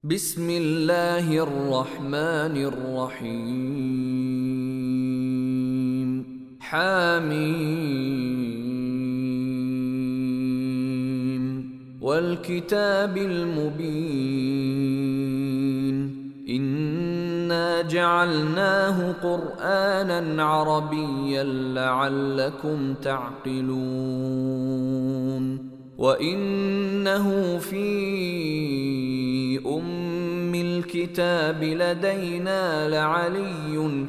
بسم الله الرحمن الرحيم حميم والكتاب المبين إنا جعلناه قرآنا عربيا لعلكم تعقلون وإنه في أم الكتاب لدينا لعلي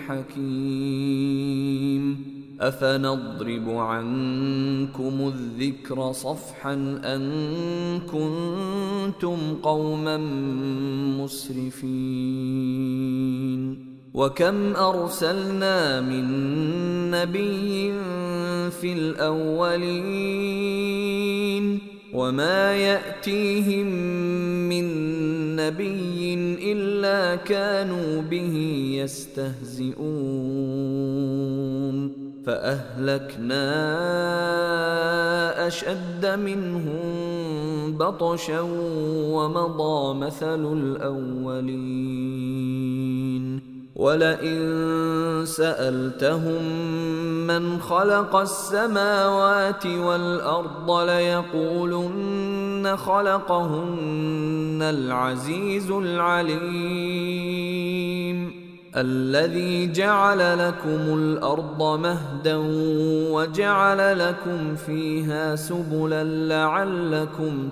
حكيم أفنضرب عنكم الذكر صفحا أن كنتم قوما مسرفين وكم أرسلنا من نبي في الأولين وما يأتيهم من نبي إلا كانوا به يستهزئون فأهلكنا أشد منهم بطشا ومضى مثل الأولين ولئن سألتهم من خلق السماوات والأرض ليقولن خلقهن العزيز العليم الذي جعل لكم الأرض مهدا وجعل لكم فيها سبلا لعلكم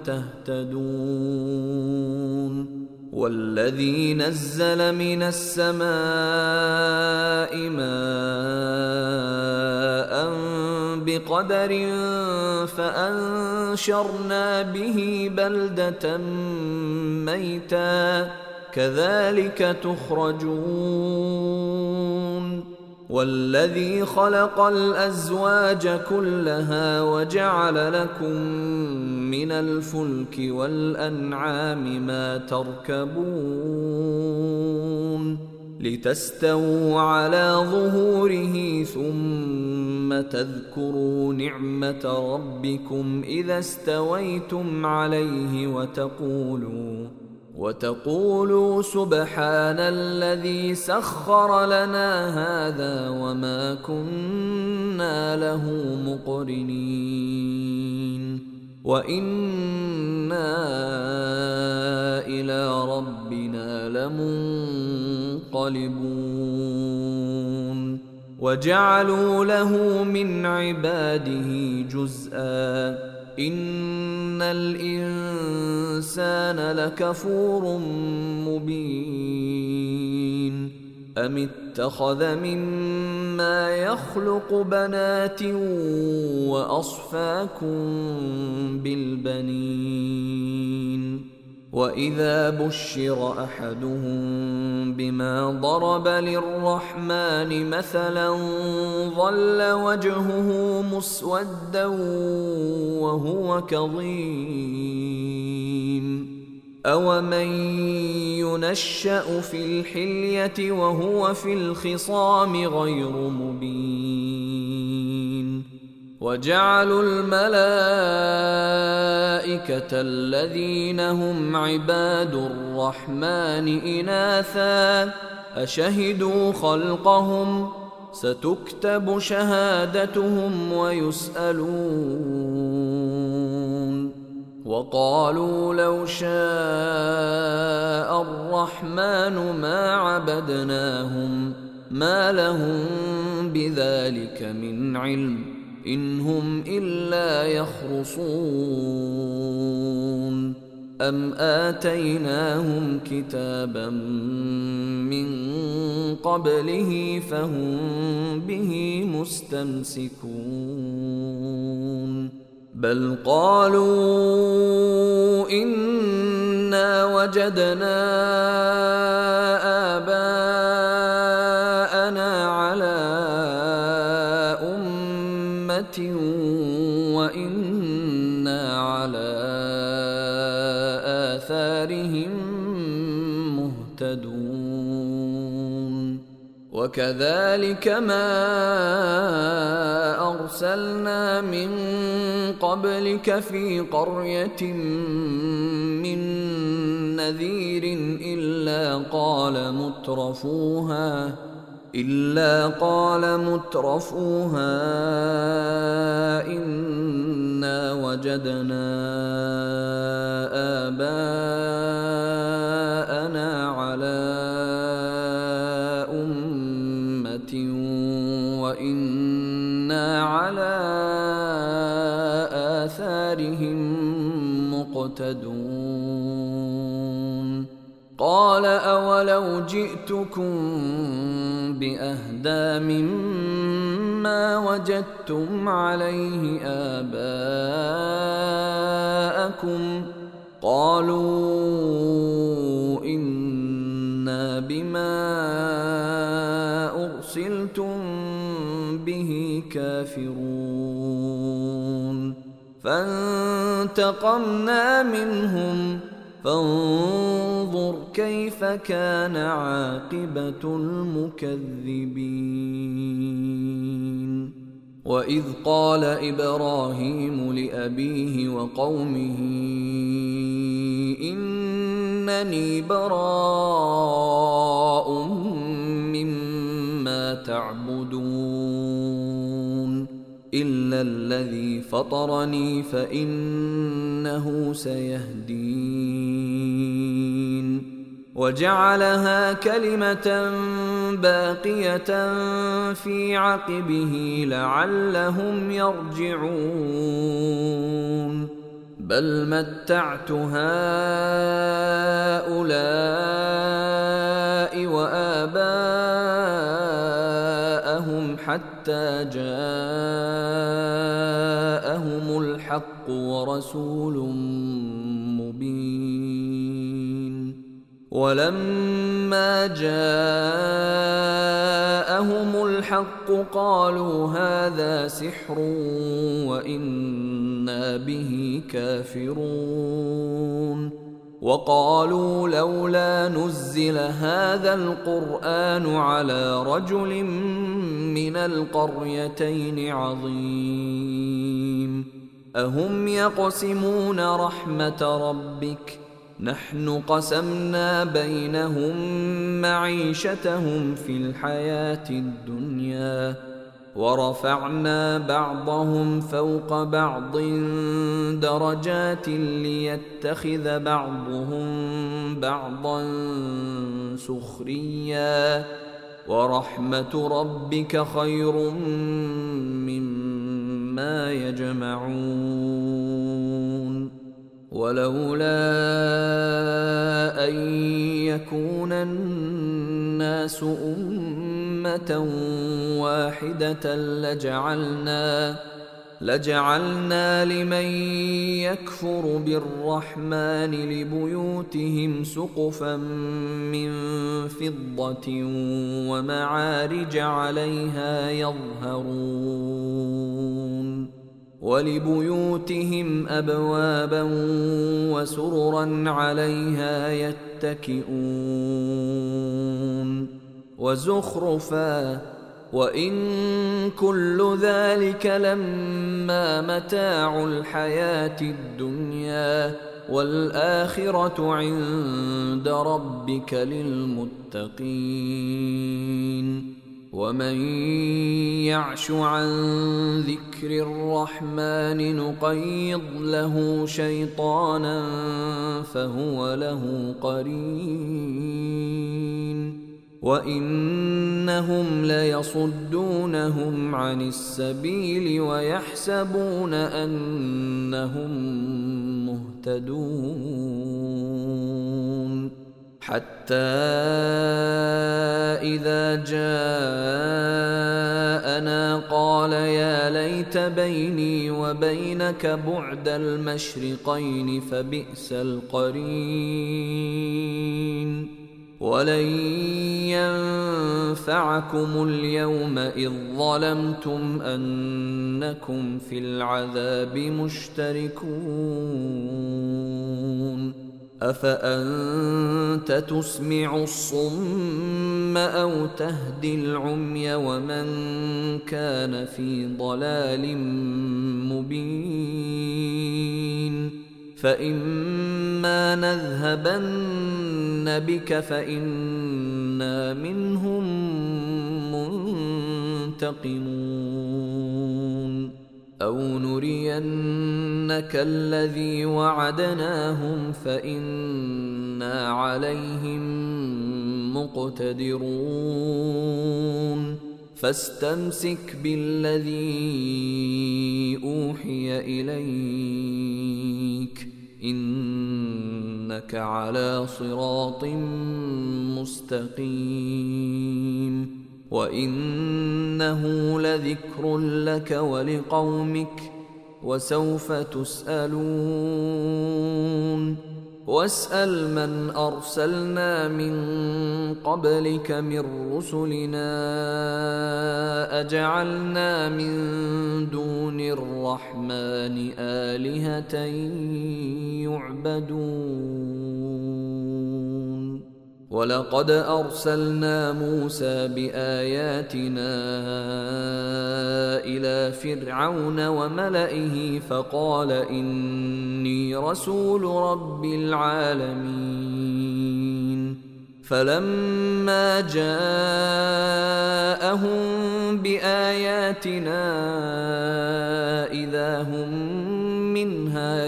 تهتدون والذي نزل من السماء ماء بقدر فأنشرنا به بلدة ميتا كذلك تخرجون والذي خلق الأزواج كلها وجعل لكم من الفلك والأنعام ما تركبون لتستووا على ظهوره ثم تذكروا نعمة ربكم إذا استويتم عليه وتقولوا سبحان الذي سخر لنا هذا وما كنا له مقرنين وإنا إلى ربنا لمنقلبون وجعلوا له من عباده جزءا إن الإنسان لكفور مبين أم اتخذ مما يخلق بنات وأصفاكم بالبنين وإذا بشر أحدهم بما ضرب للرحمن مثلا ظل وجهه مسودا وهو كظيم أومن ينشأ في الحلية وهو في الخصام غير مبين وجعلوا الملائكة الذين هم عباد الرحمن إناثا أشهدوا خلقهم ستكتب شهادتهم ويسألون وقالوا لو شاء الرحمن ما عبدناهم ما لهم بذلك من علم إن هم إلا يخرصون أم آتيناهم كتابا من قبله فهم به مستمسكون بل قالوا إنا وجدنا آباءنا على وإنا على آثارهم مهتدون وكذلك ما أرسلنا من قبلك في قرية من نذير إلا قال مترفوها إنا وجدنا آباءنا على أمة وإنا على آثارهم مقتدون قال أولو جئتكم بأهدى مما وجدتم عليه آباءكم قالوا إنا بما أرسلتم به كافرون فانتقمنا منهم فانظر كيف كان عاقبة المكذبين وإذ قال إبراهيم لأبيه وقومه إنني براء مما تعبدون إلا الذي فطرني فإنه سيهدين وجعلها كلمة باقية في عقبه لعلهم يرجعون بل متعت هؤلاء وآباءهم حتى جاءهم الحق ورسول مبين ولما جاءهم الحق قالوا هذا سحر وإنا به كافرون وقالوا لولا نزل هذا القرآن على رجل من القريتين عظيم أهم يقسمون رحمة ربك نحن قسمنا بينهم معيشتهم في الحياة الدنيا ورفعنا بعضهم فوق بعض درجات ليتخذ بعضهم بعضا سخريا ورحمة ربك خير مما يجمعون ولولا أن يكون الناس أمة واحدة لجعلنا لمن يكفر بالرحمن لبيوتهم سقفا من فضة ومعارج عليها يظهرون ولبيوتهم أبوابا وسررا عليها يتكئون وزخرفا وإن كل ذلك لما متاع الحياة الدنيا والآخرة عند ربك للمتقين ومن يعش عن ذكر الرحمن نقيض له شيطانا فهو له قرين وإنهم ليصدونهم عن السبيل ويحسبون أنهم مهتدون حتى إذا جاءنا قال يا ليت بيني وبينك بعد المشرقين فبئس القرين ولن ينفعكم اليوم إذ ظلمتم أنكم في العذاب مشتركون أفأنت تسمع الصم أو تهدي العمي ومن كان في ضلال مبين فإما نذهبن بك فإنا منهم منتقمون أو نرينك الذي وعدناهم فإنا عليهم مقتدرون فاستمسك بالذي أوحي إليك إنك على صراط مستقيم وإنه لذكر لك ولقومك وسوف تسألون واسأل من أرسلنا من قبلك من رسلنا أجعلنا من دون الرحمن آلهة يعبدون ولقد أرسلنا موسى بآياتنا إلى فرعون وملئه فقال إني رسول رب العالمين فلما جاءهم بآياتنا إذا هم منها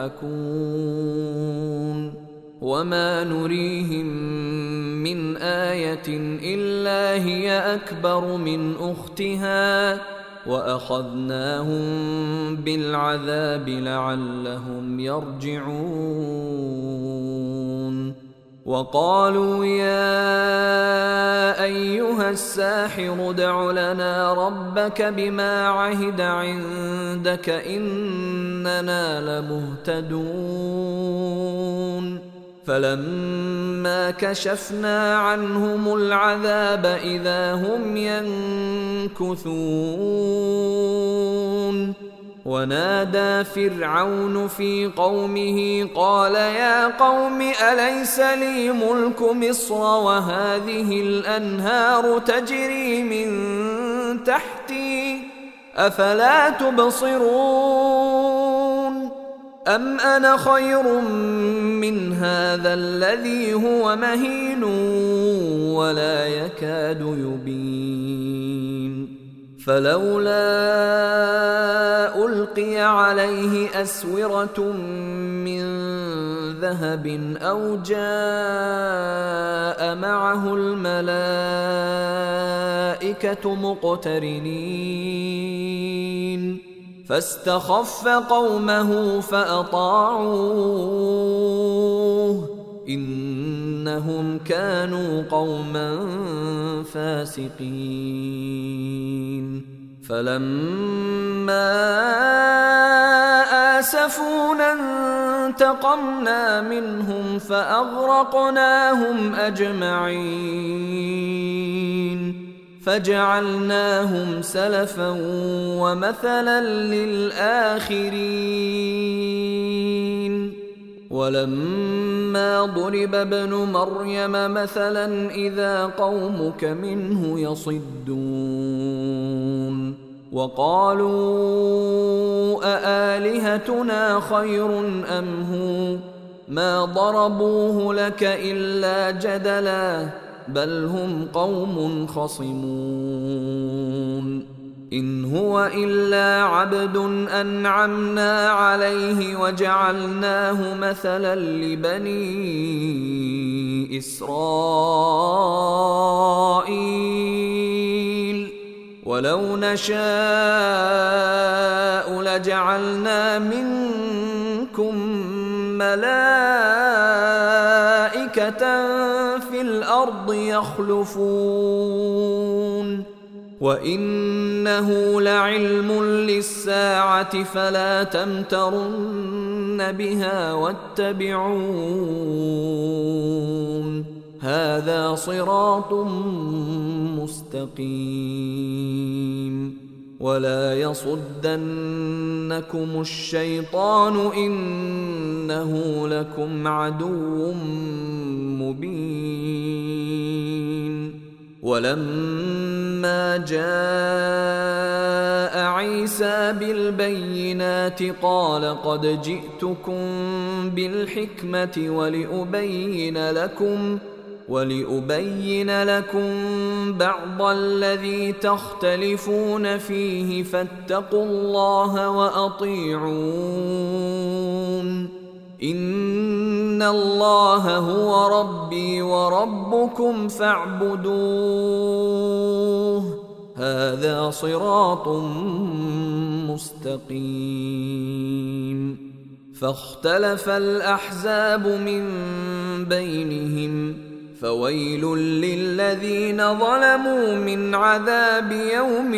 يضحكون وما نريهم من آية إلا هي أكبر من أختها وأخذناهم بالعذاب لعلهم يرجعون وقالوا يا أيها الساحر ادع لنا ربك بما عهد عندك إننا لمهتدون فلما كشفنا عنهم العذاب إذا هم ينكثون ونادى فرعون في قومه قال يا قوم أليس لي ملك مصر وهذه الأنهار تجري من تحتي أفلا تبصرون أم أنا خير من هذا الذي هو مهين ولا يكاد يبين فلولا ألقي عليه أسورة من ذهب أو جاء معه الملائكة مقترنين فاستخف قومه فأطاعوه إنهم كانوا قوما فاسقين فلما آسفونا انتقمنا منهم فأغرقناهم أجمعين فجعلناهم سلفا ومثلا للآخرين ولما ضرب ابن مريم مثلا إذا قومك منه يصدون وقالوا أآلهتنا خير أم هو ما ضربوه لك إلا جدلا بل هم قوم خصمون إن هو إلا عبد أنعمنا عليه وجعلناه مثلا لبني إسرائيل ولو نشاء لجعلنا منكم ملائكة في الأرض يخلفون وإنه لعلم للساعة فلا تمترن بها واتبعون هذا صراط مستقيم ولا يصدنكم الشيطان إنه لكم عدو مبين. ولما جاء عيسى بالبينات قال قد جئتكم بالحكمة ولأبين لكم بعض الذي تختلفون فيه فاتقوا الله وأطيعون إن الله هو ربي وربكم فاعبدوه هذا صراط مستقيم. فاختلف الأحزاب من بينهم فويل للذين ظلموا من عذاب يوم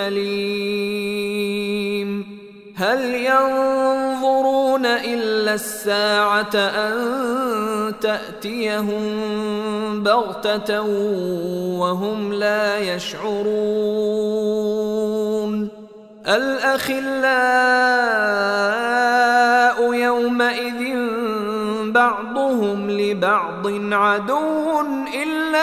أليم. هل ينظرون إلا الساعة أن تأتيهم بغتة وهم لا يشعرون. الأخلاء يومئذ بعضهم لبعض عدو إلا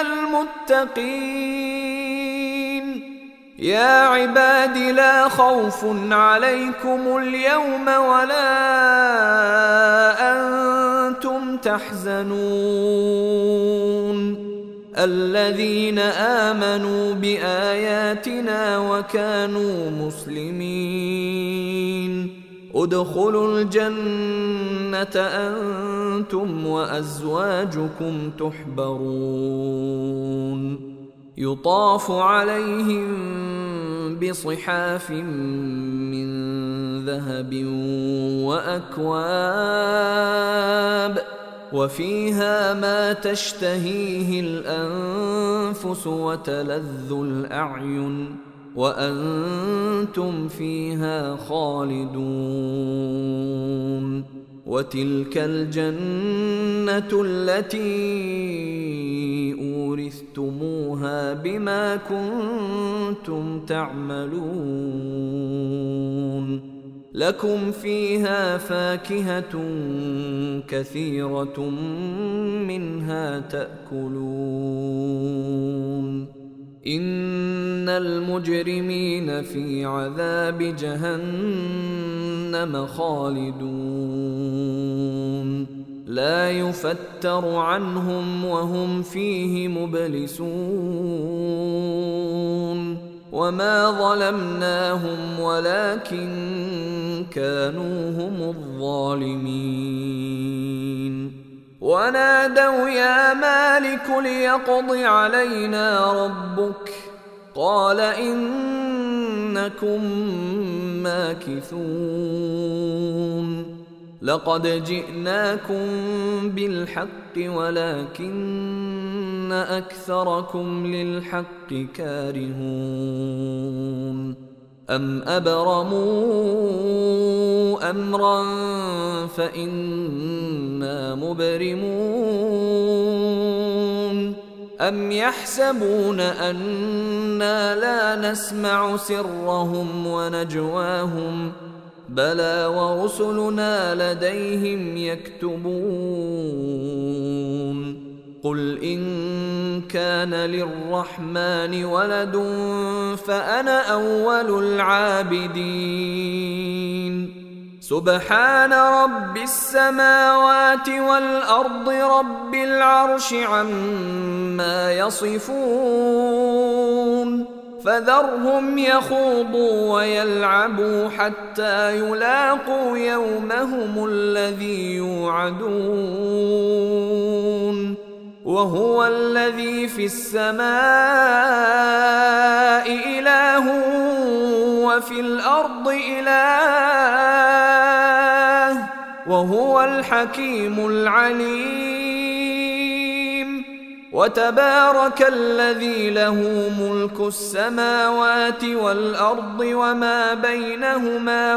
المتقين. يا عباد لا خوف عليكم اليوم ولا أنتم تحزنون الذين آمنوا بآياتنا وكانوا مسلمين ادخلوا الجنة أنتم وأزواجكم تحبرون يطاف عليهم بصحاف من ذهب وأكواب وفيها ما تشتهيه الأنفس وتلذ الأعين وأنتم فيها خالدون. وتلك الجنة التي أورثتموها بما كنتم تعملون لكم فيها فاكهة كثيرة منها تأكلون. إن المجرمين في عذاب جهنم خالدون لا يفتر عنهم وهم فيه مبلسون. وما ظلمناهم ولكن كانوا هم الظالمين. ونادوا يا مالك ليقض علينا ربك قال إنكم ماكثون. لقد جئناكم بالحق ولكن أكثركم للحق كارهون. أم أبرموا أمرا فإنا مبرمون أم يحسبون أنا لا نسمع سرهم ونجواهم بلى ورسلنا لديهم يكتبون. قل إن كان للرحمن ولد فأنا أول العابدين. سبحان رب السماوات والأرض رب العرش عما يصفون. فذرهم يخوضوا ويلعبوا حتى يلاقوا يومهم الذي يوعدون. وهو الذي في السماء إله وفي الأرض إله وهو الحكيم العليم. وتبارك الذي له ملك السماوات والأرض وما بينهما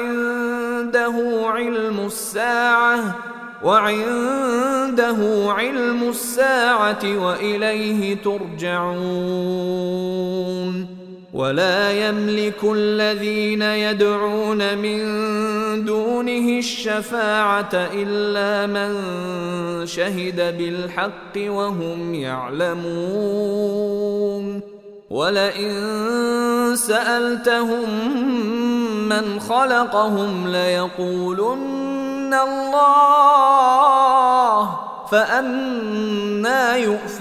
وعنده علم الساعة وإليه ترجعون. ولا يملك الذين يدعون من دونه الشفاعة إلا من شهد بالحق وهم يعلمون ولئن سألتهم من خلقهم ليقولن الله فأنى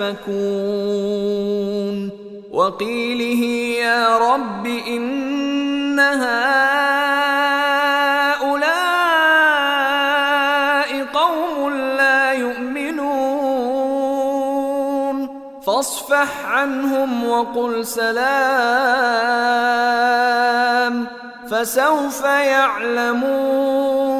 يؤفكون وقيله يا رب إن هؤلاء قوم لا يؤمنون فاصفح عنهم وقل سلام فسوف يعلمون